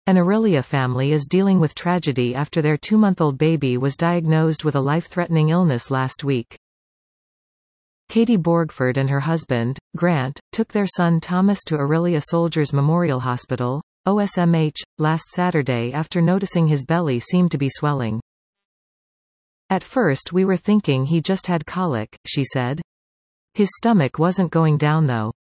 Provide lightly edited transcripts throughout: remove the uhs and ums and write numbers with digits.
An Aurelia family is dealing with tragedy after their 2-month-old baby was diagnosed with a life-threatening illness last week. Katie Borgford and her husband, Grant, took their son Thomas to Aurelia Soldiers Memorial Hospital, OSMH, last Saturday after noticing his belly seemed to be swelling. "At first we were thinking he just had colic," she said. "His stomach wasn't going down though."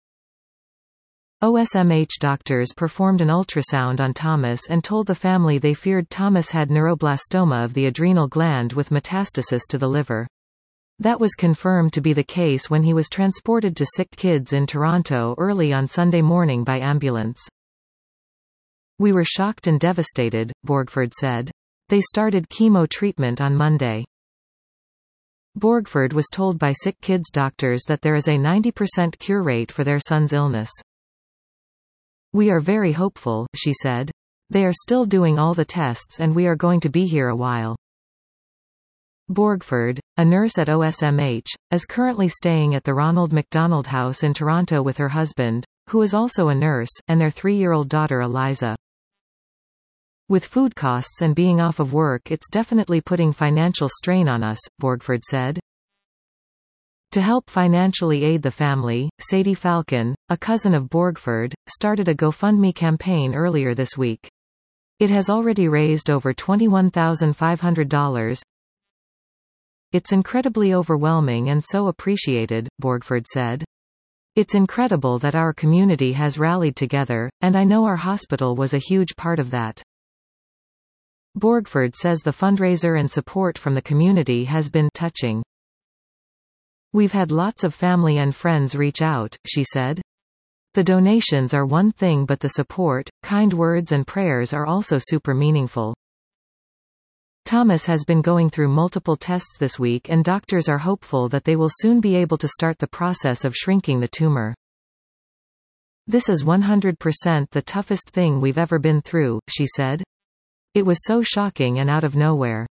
OSMH doctors performed an ultrasound on Thomas and told the family they feared Thomas had neuroblastoma of the adrenal gland with metastasis to the liver. That was confirmed to be the case when he was transported to Sick Kids in Toronto early on Sunday morning by ambulance. "We were shocked and devastated," Borgford said. "They started chemo treatment on Monday." Borgford was told by Sick Kids doctors that there is a 90% cure rate for their son's illness. "We are very hopeful," she said. "They are still doing all the tests and we are going to be here a while." Borgford, a nurse at OSMH, is currently staying at the Ronald McDonald House in Toronto with her husband, who is also a nurse, and their 3-year-old daughter Eliza. "With food costs and being off of work, it's definitely putting financial strain on us," Borgford said. To help financially aid the family, Sadie Falcon, a cousin of Borgford, started a GoFundMe campaign earlier this week. It has already raised over $21,500. "It's incredibly overwhelming and so appreciated," Borgford said. "It's incredible that our community has rallied together, and I know our hospital was a huge part of that." Borgford says the fundraiser and support from the community has been touching. "We've had lots of family and friends reach out," she said. "The donations are one thing but the support, kind words and prayers are also super meaningful." Thomas has been going through multiple tests this week and doctors are hopeful that they will soon be able to start the process of shrinking the tumor. "This is 100% the toughest thing we've ever been through," she said. "It was so shocking and out of nowhere.